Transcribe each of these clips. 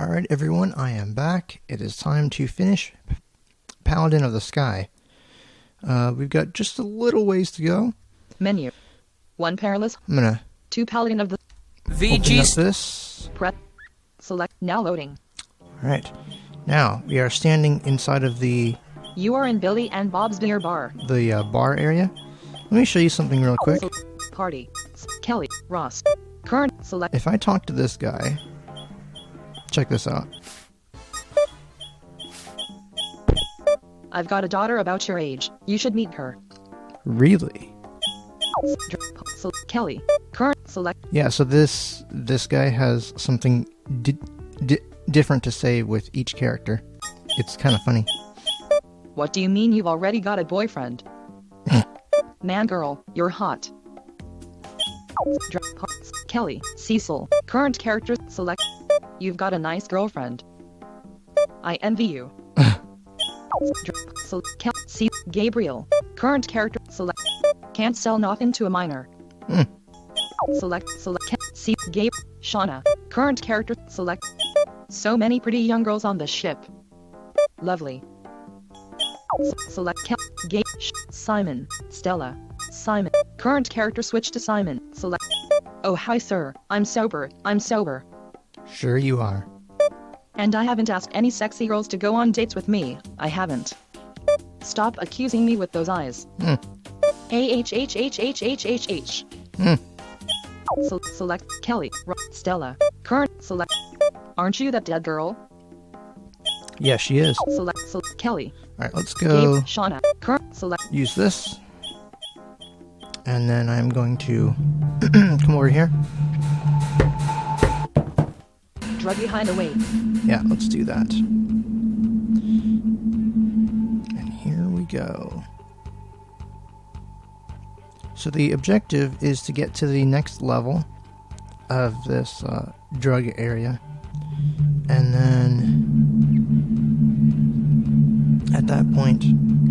Alright everyone, I am back. It is time to finish Paladin of the Sky. We've got just a little ways to go. Menu. 1 Perilous. I'm gonna 2 Paladin of the open up this. Prep. Select. Now loading. Alright. Now, we are standing inside of the You are in Billy and Bob's Beer Bar. bar area. Let me show you something real quick. Party. Kelly. Ross. Current. Select. If I talk to this guy, check this out. I've got a daughter about your age. You should meet her. Really? Kelly. Current. Select. Yeah, so this guy has something different to say with each character. It's kind of funny. What do you mean you've already got a boyfriend? Man, girl, you're hot. Kelly. Cecil. Current character. Select. You've got a nice girlfriend. I envy you. Gabriel. Current character. Select. Can't sell nothing to a minor. Select. Gabe. Shauna. Current character. Select. So many pretty young girls on the ship. Lovely. Select. Gabe. Simon. Stella. Simon. Current character. Switch to Simon. Select. Oh hi sir, I'm sober. Sure you are. And I haven't asked any sexy girls to go on dates with me. I haven't. Stop accusing me with those eyes. A-H-H-H-H-H-H-H. Select. Kelly. Stella. Current. Select. Aren't you that dead girl? Yeah, she is. Select. Kelly. Alright, let's go. Gabe. Shauna. Current. Select. Use this. And then I'm going to come over here. Druggy hideaway. Yeah, let's do that. And here we go. So the objective is to get to the next level of this drug area. And then at that point,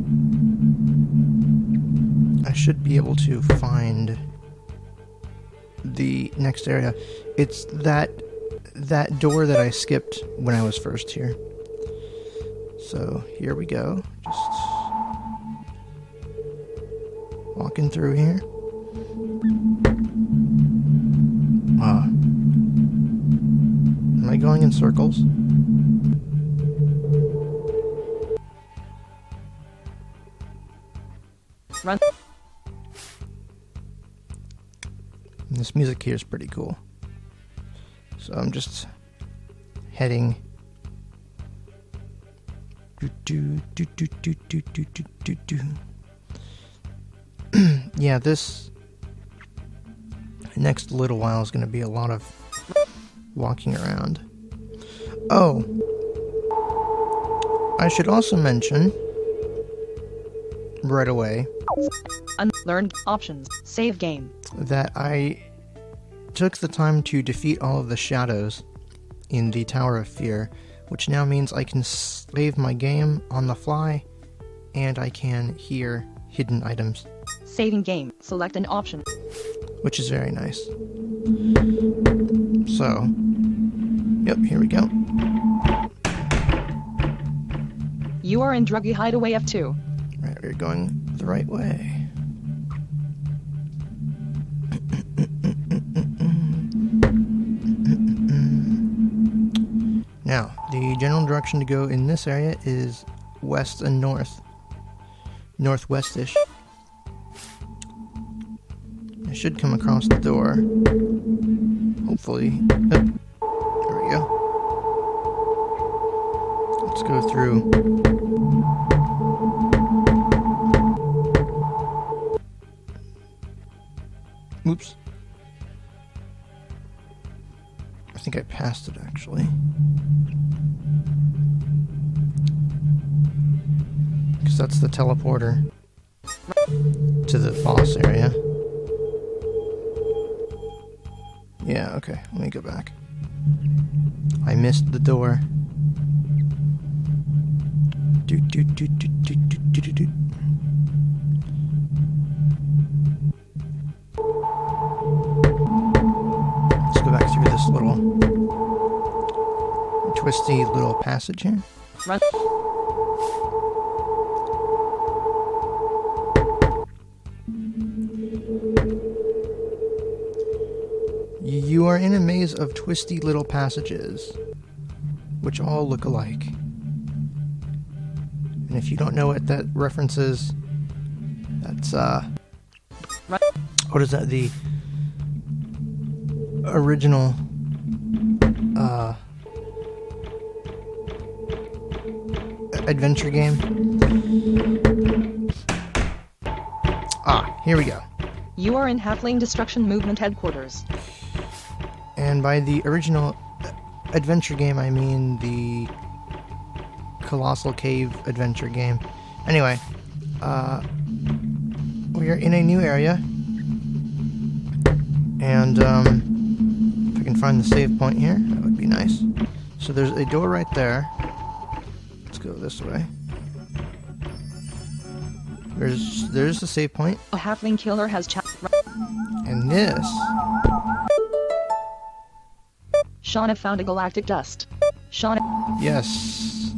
I should be able to find the next area. It's that door that I skipped when I was first here. So here we go. Just walking through here. Am I going in circles? Run. This music here is pretty cool. So I'm just heading. Yeah, this next little while is going to be a lot of walking around. Oh, I should also mention right away Unlearned options. Save game. that I took the time to defeat all of the shadows in the Tower of Fear, which now means I can save my game on the fly and I can hear hidden items, Saving game. Select an option. which is very nice. So, yep, here we go. You are in Druggy hideaway F2. Right, we're going the right way. Now, the general direction to go in this area is west and north. Northwestish. I should come across the door. Hopefully. Yep. There we go. Let's go through. Oops. I think I passed it actually. Because that's the teleporter to the boss area. Yeah, okay, let me go back. I missed the door. Let's go back through this little twisty little passage here. Run. You are in a maze of twisty little passages, which all look alike. And if you don't know what that reference is, that's, Run. what is that, the original, adventure game? Ah, here we go. You are in Halfling Destruction Movement headquarters. And by the original adventure game, I mean the Colossal Cave adventure game. Anyway, we are in a new area. And, if I can find the save point here, that would be nice. So there's a door right there. Let's go this way. There's the save point. A Halfling killer has And this... Shauna found a galactic dust. Shauna. Yes.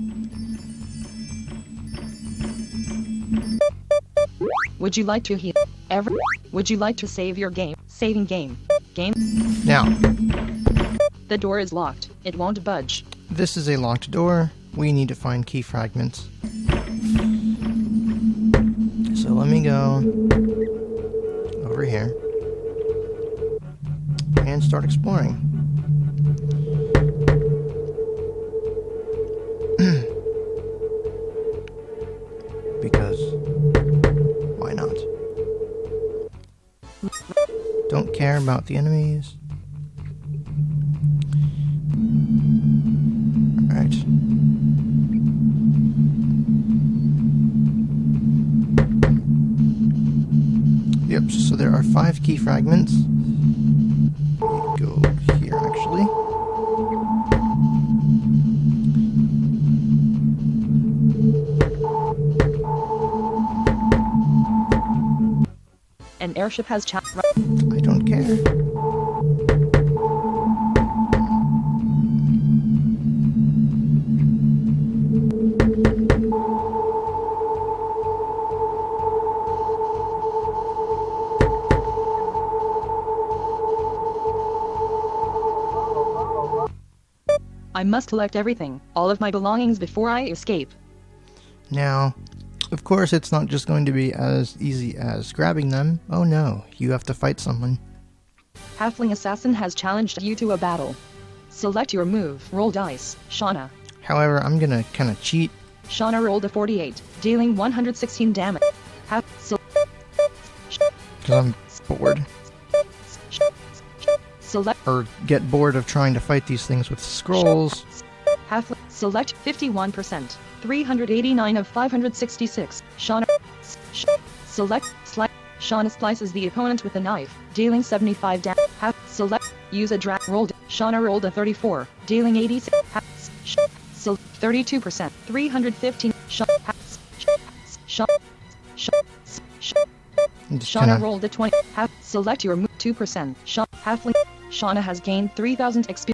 Would you like to heal? Would you like to save your game? Saving game. Game. Now, The door is locked. It won't budge. this is a locked door. We need to find key fragments. So let me go over here and start exploring. Because why not? Don't care about the enemies. Alright. Yep, so there are 5 key fragments. Go here, actually. An airship has I don't care. I must collect everything, all of my belongings before I escape. Now, of course, it's not just going to be as easy as grabbing them. Oh no, you have to fight someone. Halfling Assassin has challenged you to a battle. Select your move. Roll dice. Shauna. However, I'm gonna kind of cheat. Shauna rolled a 48, dealing 116 damage. Because I'm bored. Select. Or get bored of trying to fight these things with scrolls. Select 51%. 389 of 566. Shauna. Select. Shauna slices the opponent with a knife, dealing 75 damage. Select. Use a drag. Rolled. Shauna rolled a 34, dealing 86. 32%. 315. Shauna rolled a 20. Select your move. 2%. Halfling. Shauna has gained 3,000 experience.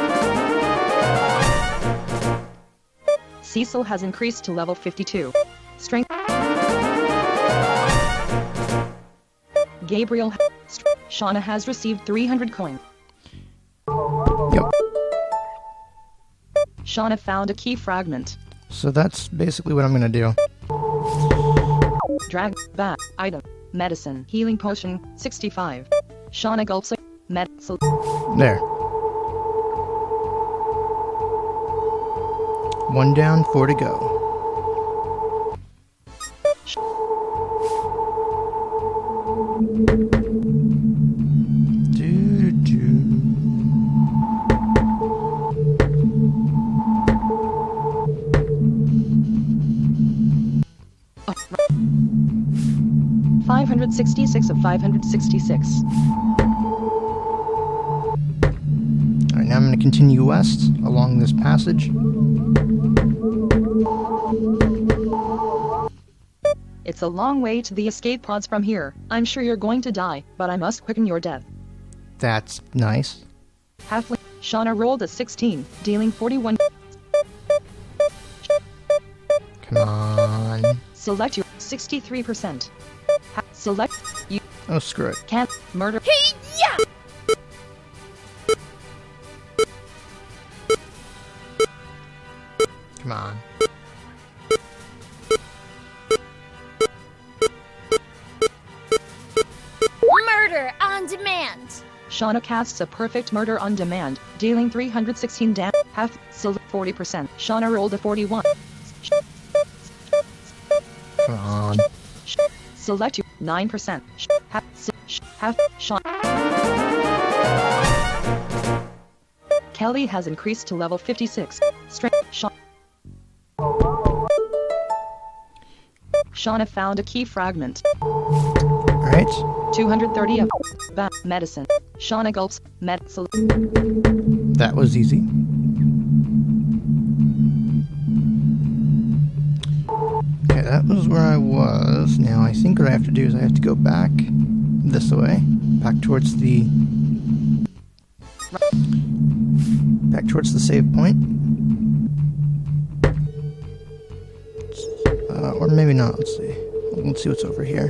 Cecil has increased to level 52. Strength. Gabriel. Shauna has received 300 coin. Yep. Shauna found a key fragment. So that's basically what I'm gonna do. Drag back. Item. Medicine. Healing potion. 65. Shauna gulps a medicine. There. 1 down, 4 to go. Doo-doo-doo. Oh, 566 of 566. Alright, now I'm going to continue west along this passage. It's a long way to the escape pods from here. I'm sure you're going to die, but I must quicken your death. That's nice. Halfling. Shauna rolled a 16, dealing 41. Come on. Select your 63%. Select you. Oh, screw it. Can't murder. Yeah! Come on. Murder on demand. Shauna casts a perfect murder on demand, dealing 316 damage. Half. Select 40%. Shauna rolled a 41. Come on. Select you 9%. Half. Shauna. Kelly has increased to level 56. Strength. Shauna found a key fragment. Alright. 230 of medicine. Shauna gulps. That was easy. Okay, that was where I was. Now I think what I have to do is I have to go back this way. Back towards the save point. Or maybe not. Let's see. Let's see what's over here.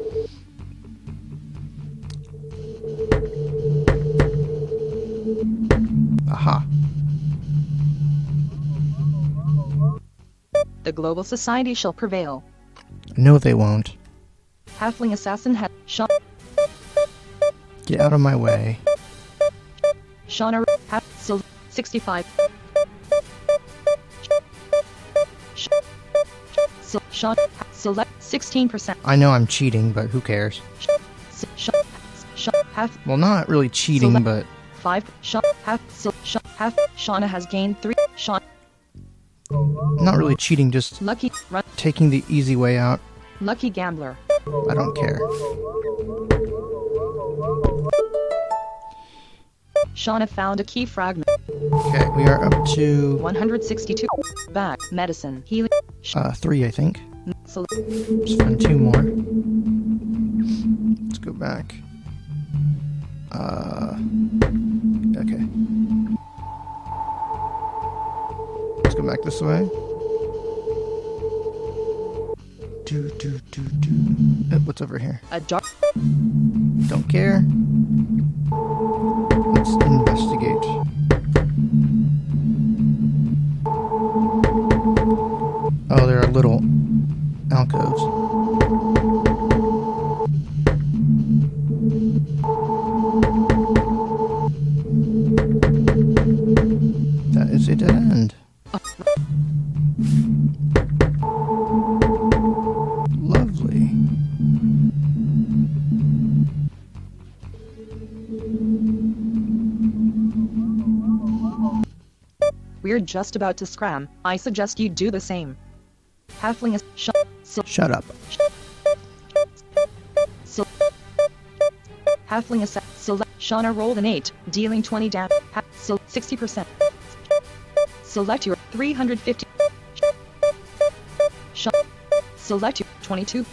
Aha. The global society shall prevail. No, they won't. Halfling assassin has shot. Get out of my way. Shauna 65. Shauna select 16%. I know I'm cheating, but who cares? Half. Well, not really cheating, Select- but 5. Half. Shauna has gained 3. Shauna not really cheating, just lucky run. taking the easy way out. Lucky gambler. I don't care. Shauna found a key fragment. Okay, we are up to 162. Back. Medicine. Healing. 3, I think. Select. Let's find 2 more. Let's go back. Okay. Let's go back this way. What's over here? A dark. Don't care. Let's investigate. Oh, there are little alcoves. That is a dead end. Lovely. We're just about to scram. I suggest you do the same. Halfling is Shut up. Halfling is select. Shauna rolled an 8, dealing 20 damage. 60%. Select your 350. Select your 22.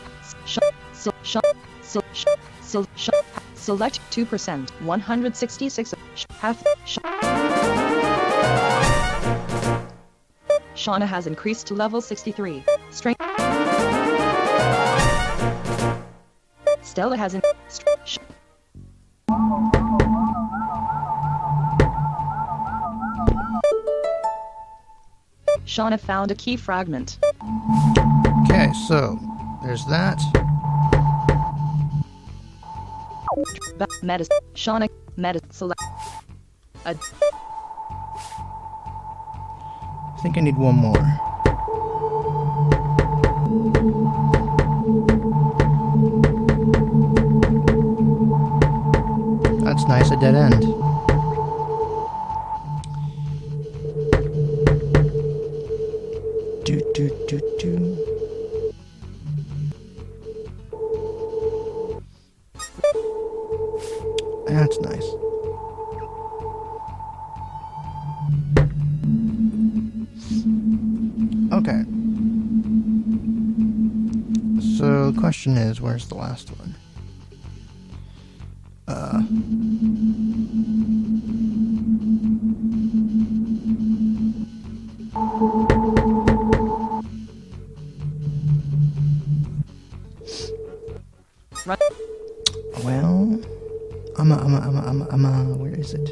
Select 2%. 166. Half. Shauna has increased to level 63. Strength. Stella has Shauna found a key fragment. Okay, so there's that. Medicine. Shauna. Medicine. Select. I think I need one more. That's nice, a dead end. Do. That's nice. Okay. So the question is, where's the last one? is it?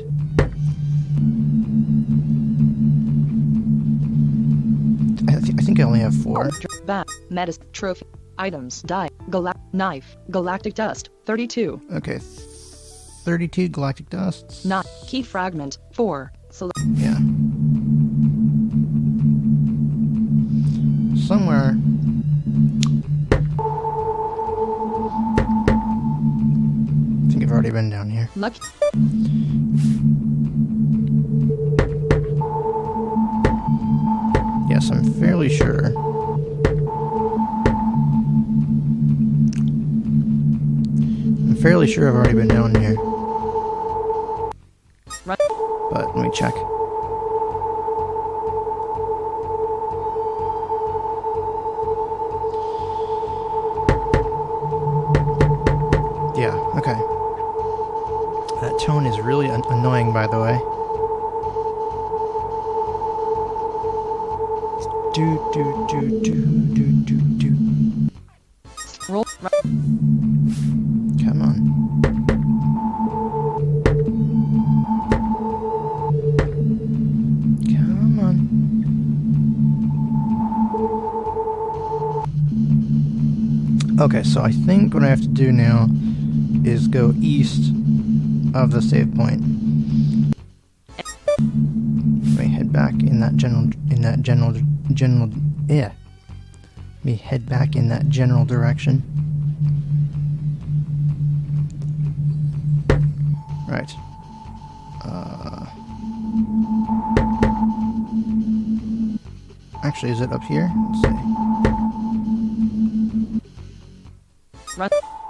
I think I only have 4. Bat, medicine, trophy, items, die, knife, galactic dust, 32. Okay, 32 galactic dusts. Not key fragment, 4. Select. Yeah. Somewhere. I think I've already been down here. Lucky. Yes, I'm fairly sure. I'm fairly sure I've already been down here. Right. But let me check. Yeah, okay. That tone is really annoying, by the way. Do. Roll. Come on. Come on. Okay, so I think what I have to do now is go east of the save point. Let me head back in that general yeah. Let me head back in that general direction. Right. Actually, is it up here? Let's see. Run.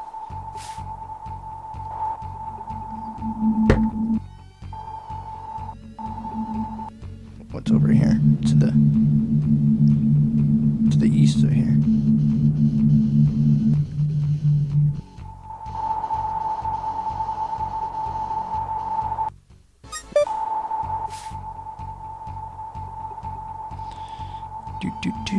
What's over here? To the east of here. Do.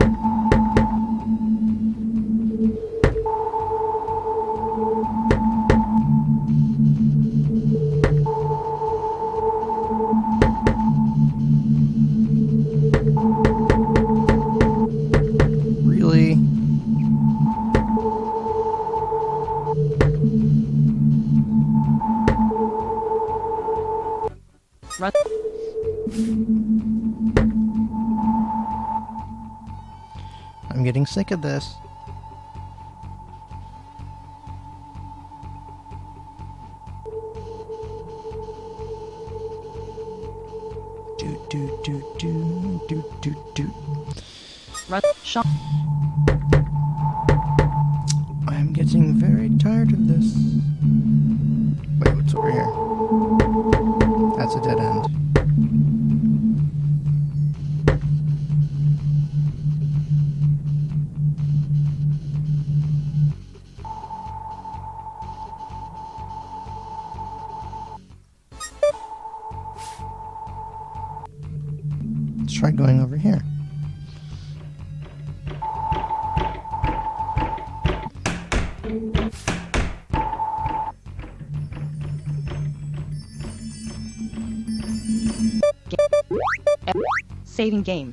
Really? Run. I'm getting sick of this. Do. Run. Shot. I'm getting very tired of this. Wait, what's over here? That's a dead end. Let's try going over here. Saving game.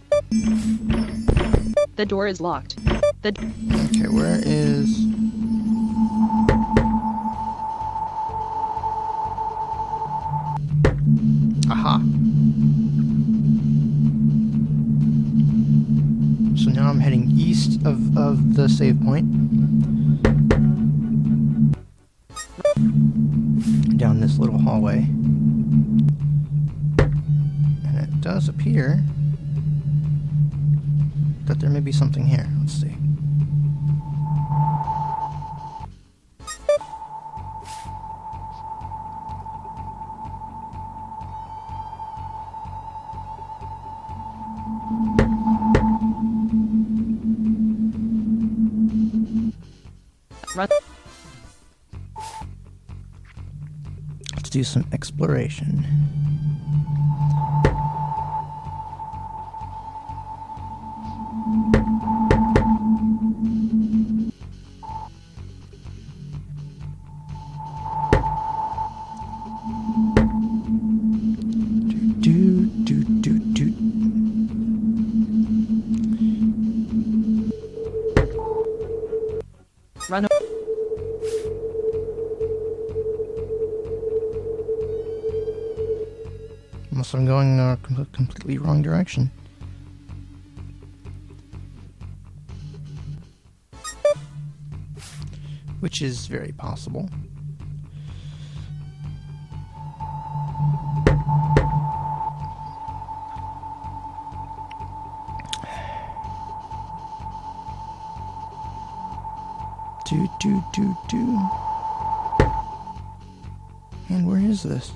The door is locked. Okay, where is... Aha. So now I'm heading east of the save point. Down this little hallway. And it does appear that there may be something here. Let's see. Run. Let's do some exploration. I'm going completely wrong direction. Which is very possible. And where is this?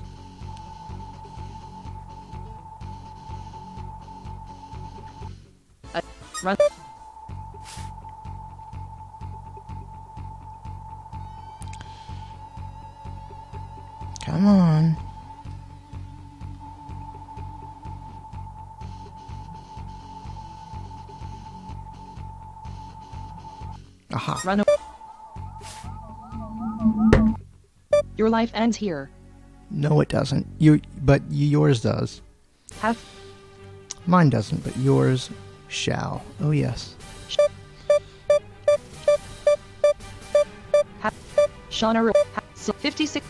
Run. Come on. Aha. Run. Your life ends here. No, it doesn't. But yours does. Have. Mine doesn't, but yours shall. Oh, yes. Shauna. 56.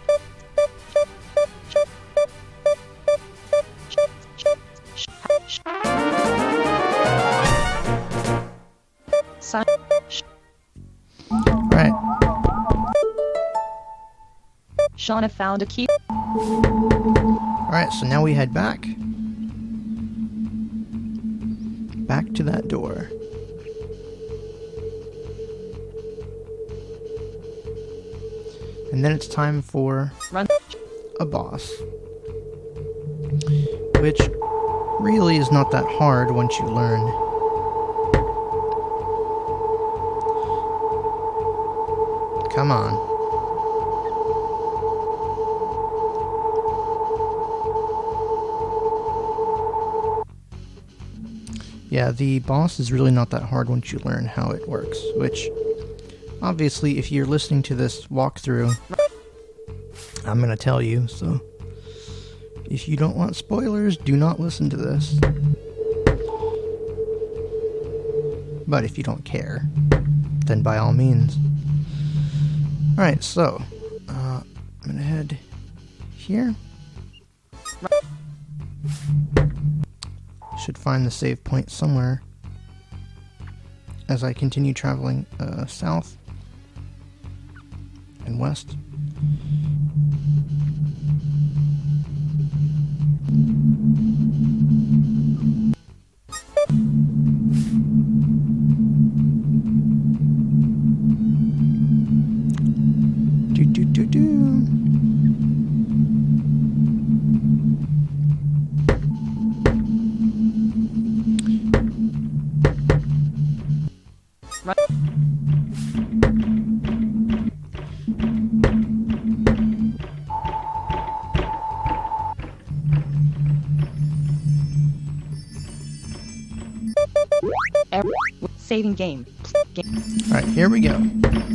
Right. Shauna found a key. Alright, so now we head back. Back to that door. And then it's time for Run. a boss. Which really is not that hard once you learn. Come on. Yeah, the boss is really not that hard once you learn how it works, which, obviously, if you're listening to this walkthrough, I'm gonna tell you, so if you don't want spoilers, do not listen to this. But if you don't care, then by all means. Alright, so, I'm gonna head here. Should find the save point somewhere as I continue traveling south and west. Saving game. Alright, here we go.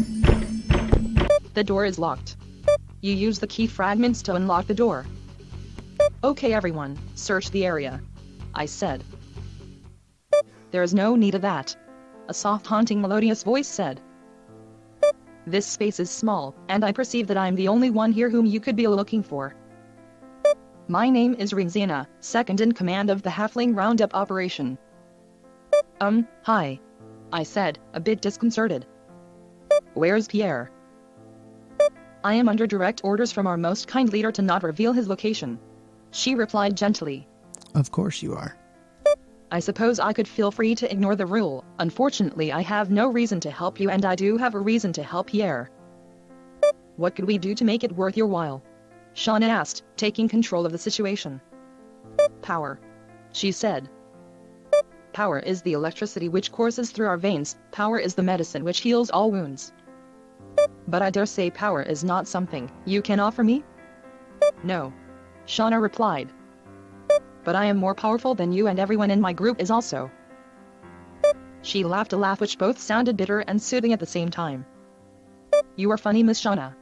The door is locked. You use the key fragments to unlock the door. Okay everyone, search the area. I said. There is no need of that. A soft haunting melodious voice said. This space is small, and I perceive that I'm the only one here whom you could be looking for. My name is Ringzina, second in command of the Halfling Roundup operation. Hi. I said, a bit disconcerted. Where's Pierre? I am under direct orders from our most kind leader to not reveal his location. She replied gently. Of course you are. I suppose I could feel free to ignore the rule. Unfortunately, I have no reason to help you, and I do have a reason to help Pierre. What could we do to make it worth your while? Shauna asked, taking control of the situation. Power. She said. Power is the electricity which courses through our veins. Power is the medicine which heals all wounds. But I dare say power is not something you can offer me? No. Shauna replied. But I am more powerful than you, and everyone in my group is also. She laughed a laugh which both sounded bitter and soothing at the same time. You are funny, Miss Shauna.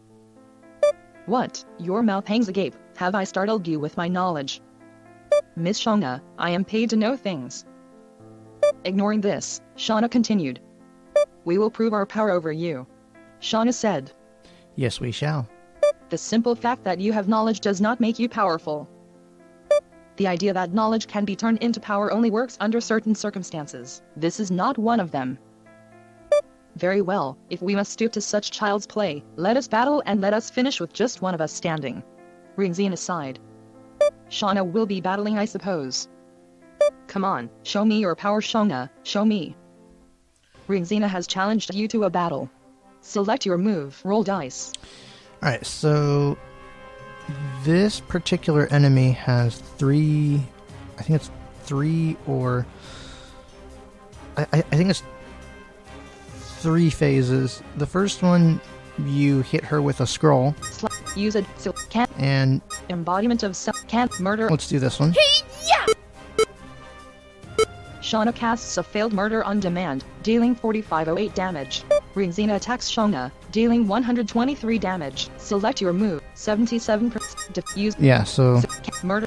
What? Your mouth hangs agape. Have I startled you with my knowledge? Miss Shauna, I am paid to know things. Ignoring this, Shauna continued. We will prove our power over you. Shauna said. Yes, we shall. The simple fact that you have knowledge does not make you powerful. The idea that knowledge can be turned into power only works under certain circumstances. This is not one of them. Very well, if we must stoop to such child's play, let us battle and let us finish with just one of us standing. Ring Xena aside. Shauna will be battling, I suppose. Come on, show me your power, Shauna, show me. Ring Xena has challenged you to a battle. Select your move, roll dice. Alright, so this particular enemy has three, I think it's three or, I think it's 3 phases. The first one, you hit her with a scroll. Use it, so can't, and embodiment of can't murder. let's do this one. Shauna casts a failed murder on demand, dealing 4508 damage. Ring Xena attacks Shauna, dealing 123 damage. Select your move, 77%. Diffuse. Yeah, so Murder.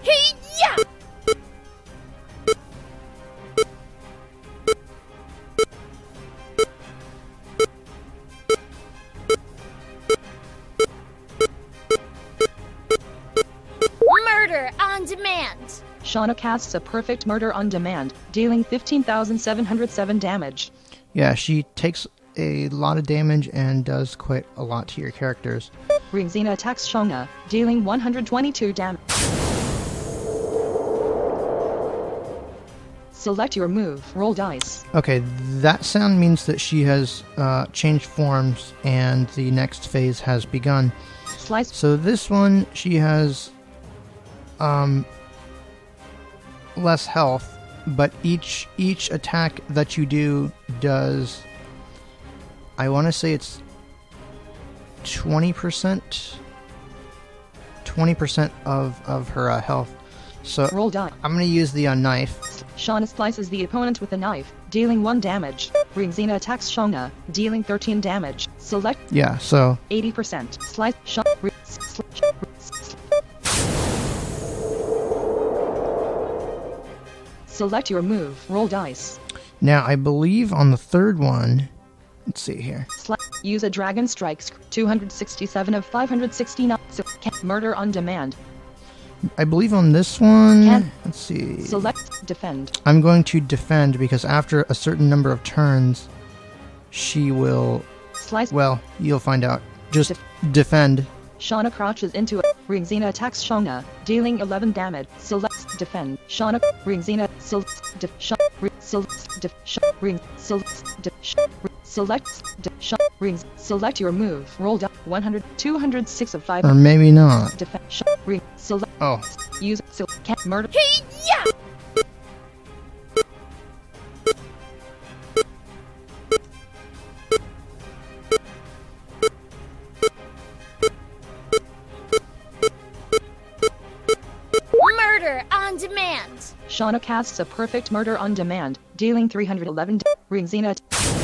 Murder on demand. Shauna casts a perfect murder on demand, dealing 15,707 damage. yeah, she takes a lot of damage and does quite a lot to your characters. Ring Xena attacks Shauna, dealing 122 damage. Select your move, roll dice. Okay, that sound means that she has changed forms and the next phase has begun. Slice. So this one, she has less health, but each attack that you do does, I want to say it's 20% of her health. So Roll die. I'm going to use the knife. Shauna slices the opponent with a knife, dealing 1 damage. Ring Xena attacks Shauna, dealing 13 damage. Select Yeah, so 80%. Slice. Select your move, roll dice. now I believe on the third one, let's see here. Use a dragon strike. 267 of 569. Murder on demand. I believe on this one, Can- let's see. Select defend. I'm going to defend because after a certain number of turns, she will, Slice. well, you'll find out. Just defend. Shauna crouches into it. Ring Xena attacks Shauna, dealing 11 damage. Select defend. Shauna. Ring Xena. Select def. Ring. Select def. Rings. Select your move. Roll down 100. 206 of 5. Or maybe not. Defend. Ring. Select. Oh, Use. So can't murder. Murder on demand. Shauna casts a perfect murder on demand, dealing 311. Ring Xena.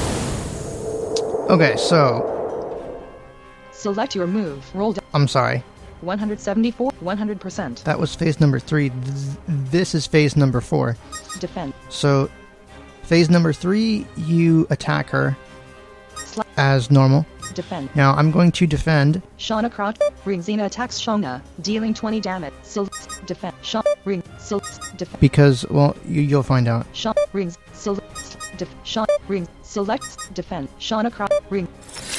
okay, so, Select your move. Roll down I'm sorry. 174. 100%. That was phase number 3. This is phase number 4. Defend. So, phase number 3, you attack her as normal. Defend. Now, I'm going to defend. Shauna crouch. Ring Xena attacks Shauna, dealing 20 damage. Defend. Ring. Defend. Because, well, you'll find out. Rings. Ring. Select. Defend. Shauna crouch. Ring.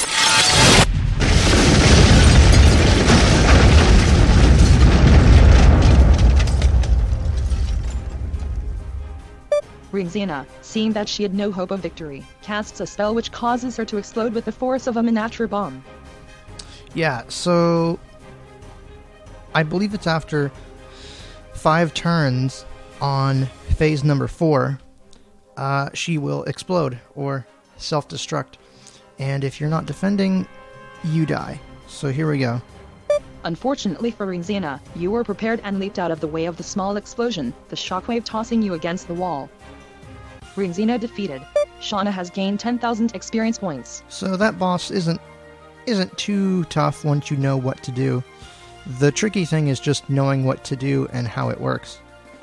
Ring Xena, seeing that she had no hope of victory, casts a spell which causes her to explode with the force of a miniature bomb. Yeah, so I believe it's after 5 turns on phase number 4, she will explode or self-destruct. And if you're not defending, you die. So here we go. Unfortunately for Ring Xena, you were prepared and leaped out of the way of the small explosion, the shockwave tossing you against the wall. Ring Xena defeated. Shauna has gained 10,000 experience points. So that boss isn't too tough once you know what to do. The tricky thing is just knowing what to do and how it works.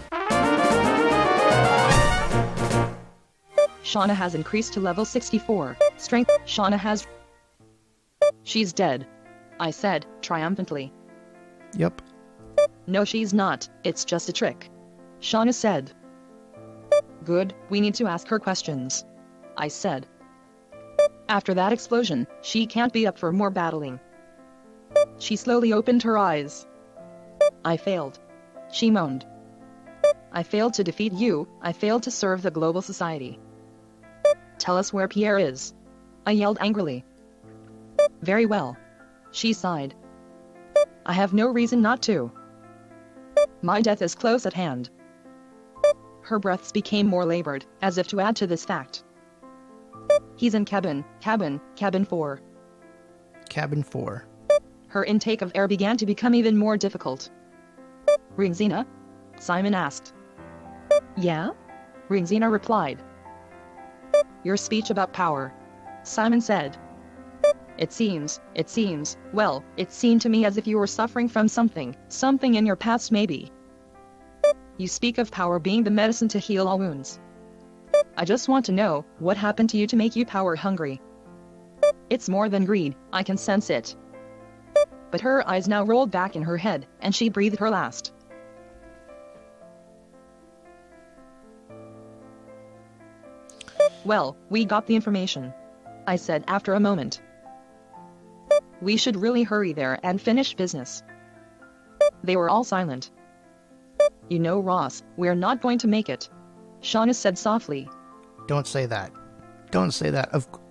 Shauna has increased to level 64. Strength. Shauna has... She's dead. I said, triumphantly. Yep. No, she's not. It's just a trick. Shauna said. Good, we need to ask her questions, I said. After that explosion, she can't be up for more battling. She slowly opened her eyes. I failed, she moaned. I failed to defeat you, I failed to serve the global society. Tell us where Pierre is, I yelled angrily. Very well, she sighed. I have no reason not to. My death is close at hand. Her breaths became more labored, as if to add to this fact. He's in cabin 4. Cabin 4. Her intake of air began to become even more difficult. Ringzina? Simon asked. Yeah? Ringzina replied. Your speech about power, Simon said. It seems, well, it seemed to me as if you were suffering from something in your past maybe. You speak of power being the medicine to heal all wounds. I just want to know, what happened to you to make you power hungry? It's more than greed, I can sense it. But her eyes now rolled back in her head, and she breathed her last. Well, we got the information, I said after a moment. We should really hurry there and finish business. They were all silent. You know, Ross, we're not going to make it, Shauna said softly. Don't say that. Don't say that.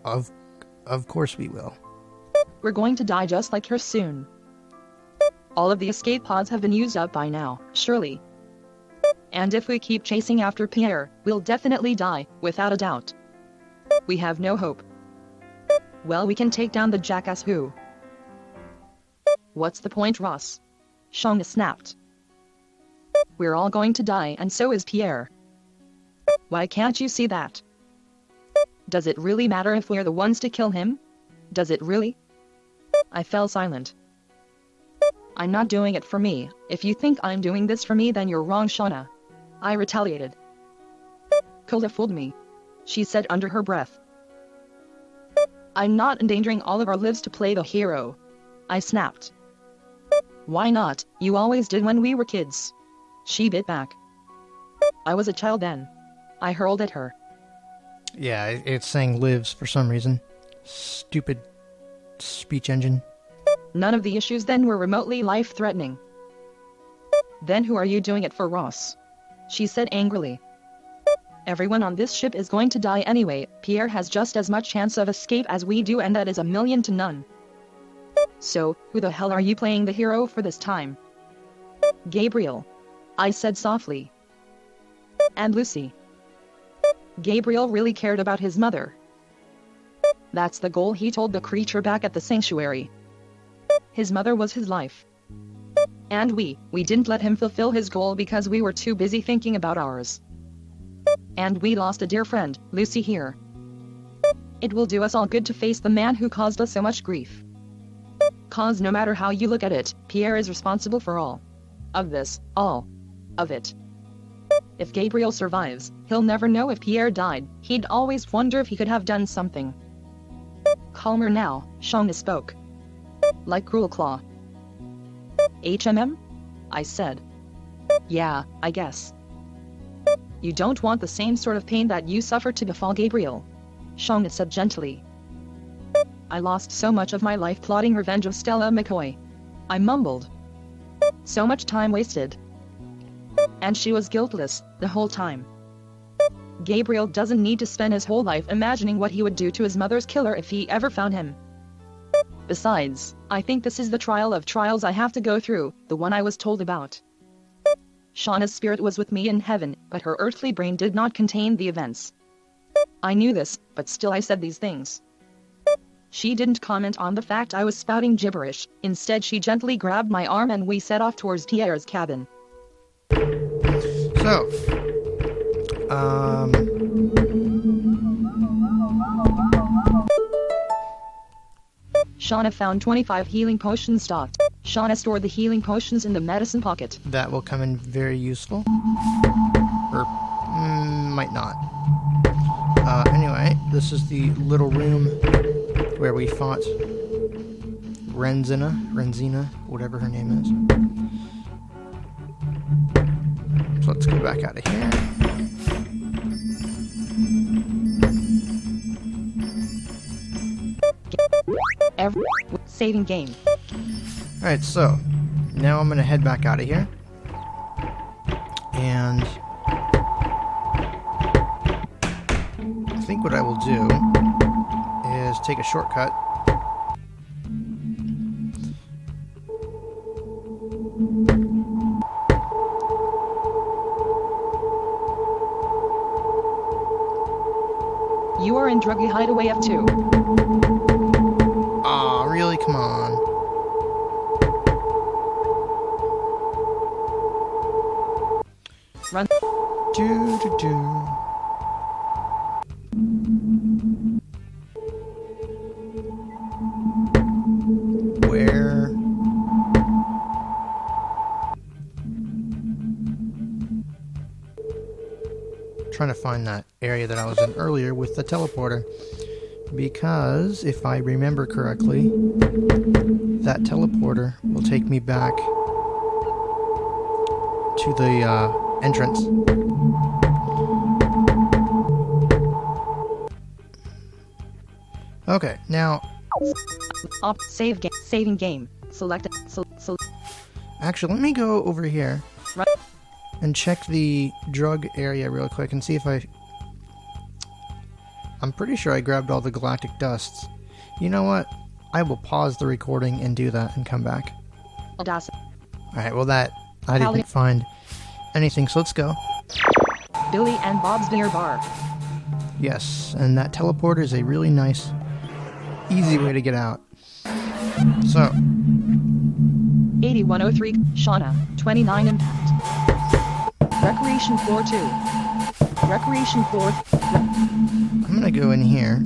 Of course we will. We're going to die just like her soon. All of the escape pods have been used up by now, surely. And if we keep chasing after Pierre, we'll definitely die, without a doubt. We have no hope. Well, we can take down the jackass who... What's the point, Ross? Shauna snapped. We're all going to die, and so is Pierre. Why can't you see that? Does it really matter if we're the ones to kill him? Does it really? I fell silent. I'm not doing it for me. If you think I'm doing this for me, then you're wrong, Shauna, I retaliated. Coulda fooled me, she said under her breath. I'm not endangering all of our lives to play the hero, I snapped. Why not? You always did when we were kids, she bit back. I was a child then, I hurled at her. Yeah, it's saying lives for some reason. Stupid speech engine. None of the issues then were remotely life-threatening. Then who are you doing it for, Ross? She said angrily. Everyone on this ship is going to die anyway. Pierre has just as much chance of escape as we do, and that is 1,000,000 to none. So, who the hell are you playing the hero for this time? Gabriel, I said softly. And Lucy. Gabriel really cared about his mother. That's the goal, he told the creature back at the sanctuary. His mother was his life. And we didn't let him fulfill his goal because we were too busy thinking about ours. And we lost a dear friend, Lucy here. It will do us all good to face the man who caused us so much grief. Cause no matter how you look at it, Pierre is responsible for all of this, all of it. If Gabriel survives, he'll never know if Pierre died. He'd always wonder if he could have done something. Calmer now, Shauna spoke. Like Cruel Claw. HMM? I said. Yeah, I guess. You don't want the same sort of pain that you suffered to befall Gabriel, Shauna said gently. I lost so much of my life plotting revenge of Stella McCoy, I mumbled. So much time wasted. And she was guiltless, the whole time. Gabriel doesn't need to spend his whole life imagining what he would do to his mother's killer if he ever found him. Besides, I think this is the trial of trials I have to go through, the one I was told about. Shauna's spirit was with me in heaven, but her earthly brain did not contain the events. I knew this, but still I said these things. She didn't comment on the fact I was spouting gibberish. Instead, she gently grabbed my arm and we set off towards Pierre's cabin. So, Shauna found 25 healing potions stocked. Shauna stored the healing potions in the medicine pocket. that will come in very useful. Or, might not. Anyway, this is the little room where we fought Renzina, whatever her name is. So let's go back out of here. Saving game. Alright, so now I'm going to head back out of here. And I think what I will do is take a shortcut. You are in Druggy Hideaway F2. Aw, really? Come on. Run. Do. Where? Trying to find that area that I was in earlier with the teleporter. Because, if I remember correctly, that teleporter will take me back to the entrance. Okay, now... Saving game. Select. Actually, let me go over here Right. and check the drug area real quick and see if I'm pretty sure I grabbed all the galactic dusts. You know what? I will pause the recording and do that and come back. Audacity. Alright, well I didn't find anything, so let's go. Billy and Bob's Beer Bar. Yes, and that teleporter is a really nice, easy way to get out. So, 8103, Shauna, 29 impact. Recreation floor 2. Recreation floor. I'm gonna go in here,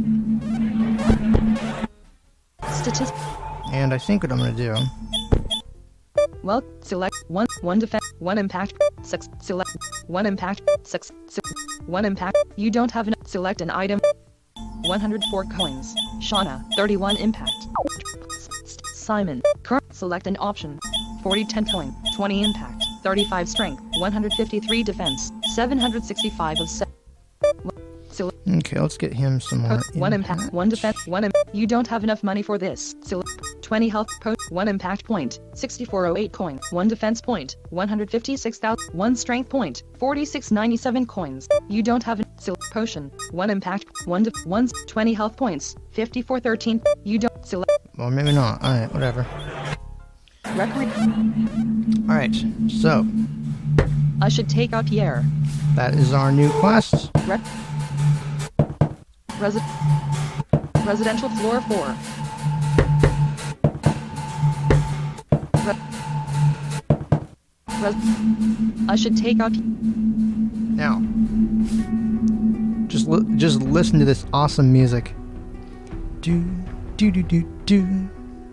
Statistic. and I think what I'm gonna do... Well, select 1 defense, 1 impact, 6. Select 1 impact, 6. 1 impact. You don't have enough. Select an item. 104 coins. Shauna, 31 impact. Simon, select an option. 40 10 coin, 20 impact, 35 strength, 153 defense, 765 of 7. Okay, let's get him some more 1 impact, 1 defense, 1 You don't have enough money for this. 20 health point, 1 impact point, 6408 coin, 1 defense point, 156,000, 1 strength point, 4697 coins. You don't have potion, 1 impact, 1 20 health points, 5413. You don't select. Well, maybe not. Alright, whatever. Alright, so I should take out Pierre. that is our new quest. Residential floor 4. I should take out. Now, just listen to this awesome music. Do do do do do.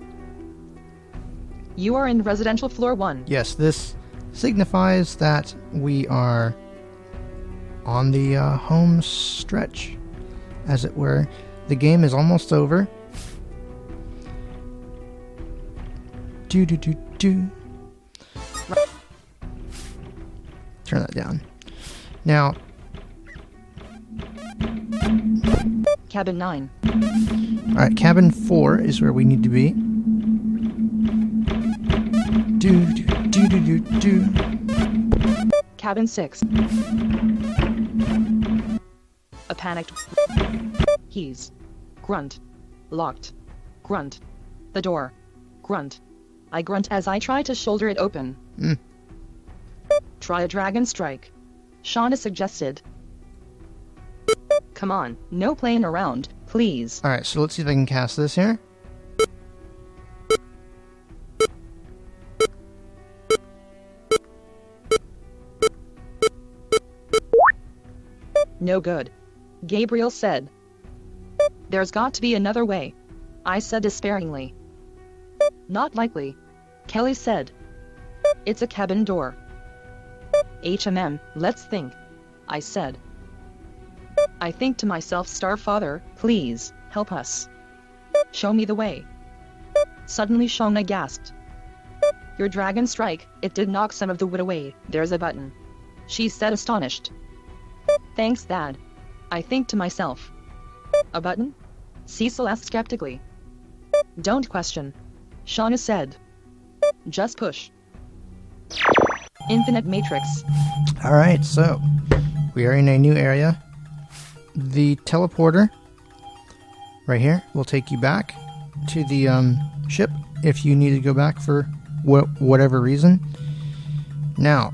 You are in residential floor 1. Yes, this signifies that we are on the home stretch, as it were. The game is almost over. Do do do do. Turn that down. Now, Cabin 9. alright, cabin 4 is where we need to be. Do do do do do do. Cabin 6. A panicked. Keys. Grunt. Locked. Grunt. The door. Grunt. I grunt as I try to shoulder it open. Try a dragon strike. Shauna suggested. Come on, no playing around, please. Alright, so let's see if I can cast this here. No good. Gabriel said. There's got to be another way. I said despairingly. Not likely. Kelly said. It's a cabin door. Let's think. I said. I think to myself, Starfather, please, help us. Show me the way. Suddenly Shauna gasped. Your dragon strike, it did knock some of the wood away. There's a button. she said, astonished. Thanks, Dad. I think to myself. A button? Cecil asked skeptically. Don't question, Shauna said. Just push. Infinite Matrix. Alright, so we are in a new area. The teleporter right here will take you back to the ship if you need to go back for whatever reason. Now,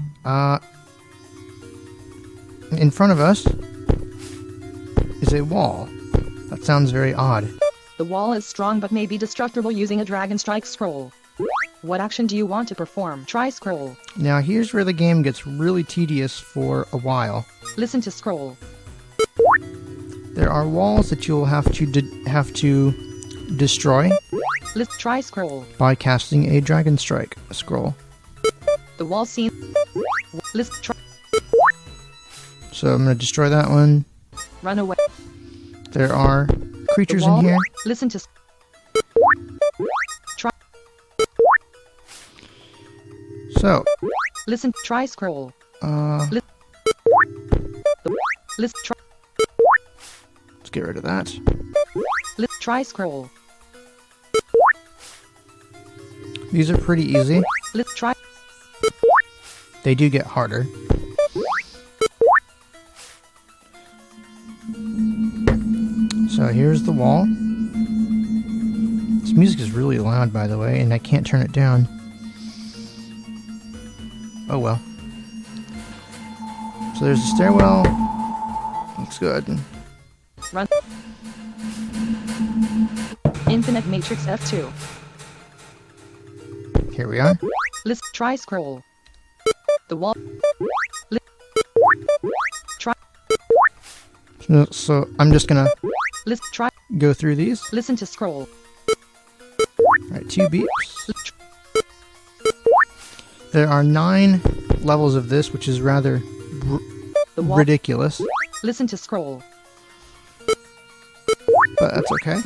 in front of us is a wall. That sounds very odd. The wall is strong but may be destructible using a Dragon Strike scroll. What action do you want to perform? Try scroll. Now here's where the game gets really tedious for a while. Listen to scroll. There are walls that you'll have to destroy Try scroll. by casting a Dragon Strike scroll. The wall scene. Try. So I'm going to destroy that one. Run away. There are The creatures wall. in here. Listen to. Try. So, Listen. Try scroll. List. Try. let's get rid of that. Try scroll. These are pretty easy. Try. They do get harder. So here's the wall. This music is really loud, by the way, and I can't turn it down. Oh well. So there's the stairwell. Looks good. Run. Infinite Matrix F2. Here we are. Try scroll. The wall. Try. So I'm just gonna Try. go through these. Listen to scroll. Alright, 2 beeps. There are 9 levels of this, which is rather The wall. ridiculous, Listen to scroll. but that's okay.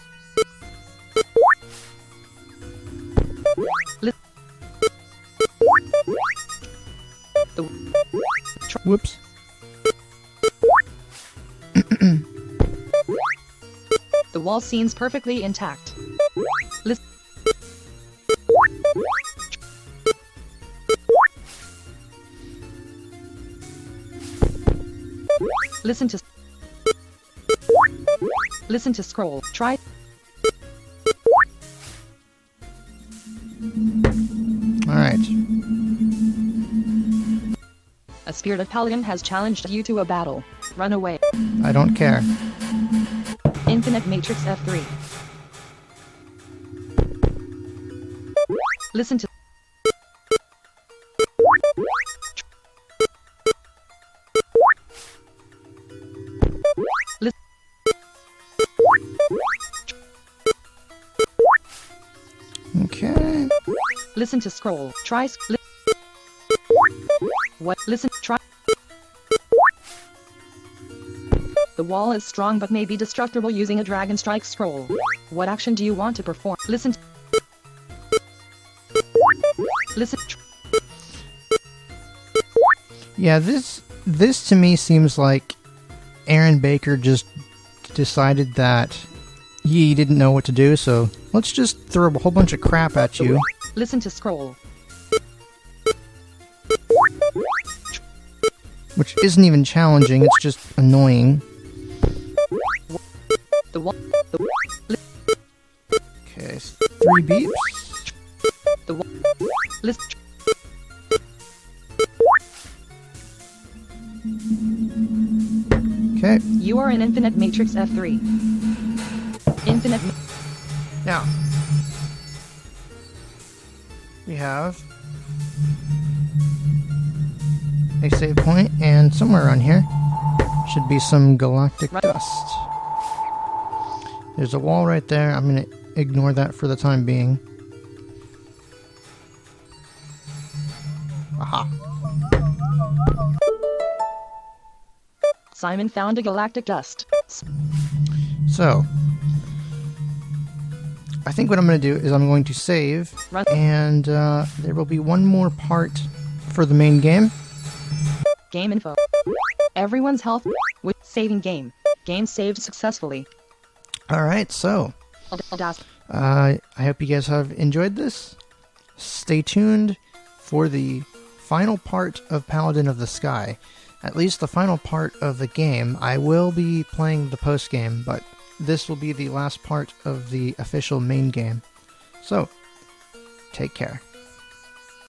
Whoops. The wall seems perfectly intact. Listen to. Listen to scroll. Try. Alright. A spirited paladin has challenged you to a battle. Run away. I don't care. Infinite Matrix F3. Listen to. Okay. Listen to scroll. Try. What? Listen. Try. The wall is strong but may be destructible using a Dragon Strike scroll. What action do you want to perform? Listen. Listen. Yeah, this to me seems like Aaron Baker just decided that he didn't know what to do, so let's just throw a whole bunch of crap at you. Listen to scroll. Which isn't even challenging, it's just annoying. The wall. Okay, 3 beeps. The wall. Listen. Okay, You are in Infinite Matrix F3. Infinite. now we have a save point, and somewhere around here should be some galactic dust. There's a wall right there. I'm going to ignore that for the time being. Aha. Simon found a galactic dust. So, I think what I'm going to do is I'm going to save, and there will be one more part for the main game. Game info. Everyone's health with saving game. Game saved successfully. Alright, so I hope you guys have enjoyed this. Stay tuned for the final part of Paladin of the Sky. At least the final part of the game. I will be playing the post game, but this will be the last part of the official main game. So, take care.